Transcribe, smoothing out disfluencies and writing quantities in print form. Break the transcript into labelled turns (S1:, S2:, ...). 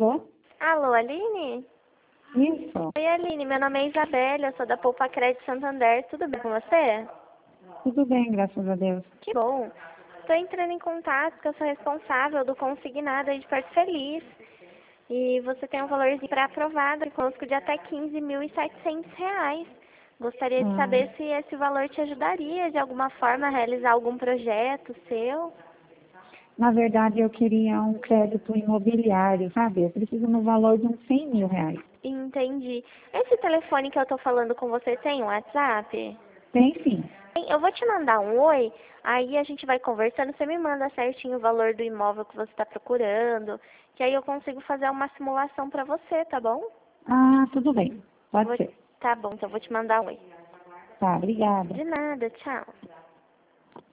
S1: Alô?
S2: Alô, Aline?
S1: Isso.
S2: Oi, Aline, meu nome é Isabela, eu sou da Poupa Crédito Santander, tudo bem com você?
S1: Tudo bem, graças a Deus.
S2: Que bom. Estou entrando em contato porque eu sou responsável do consignado aí de Porto Feliz. E você tem um valorzinho para aprovado conosco de até R$ 15.700. Gostaria de
S1: Ah,
S2: saber se esse valor te ajudaria de alguma forma a realizar algum projeto seu.
S1: na verdade, eu queria um crédito imobiliário, sabe? Eu preciso no valor de uns R$ 100.000.
S2: Entendi. Esse telefone que eu estou falando com você tem um WhatsApp?
S1: Tem sim.
S2: Bem, eu vou te mandar um oi, aí a gente vai conversando, você me manda certinho o valor do imóvel que você está procurando, que aí eu consigo fazer uma simulação para você, tá bom?
S1: Ah, tudo bem. Pode
S2: Vou-
S1: ser.
S2: Tá bom, então eu vou te mandar um oi.
S1: Tá, obrigada.
S2: De nada, tchau.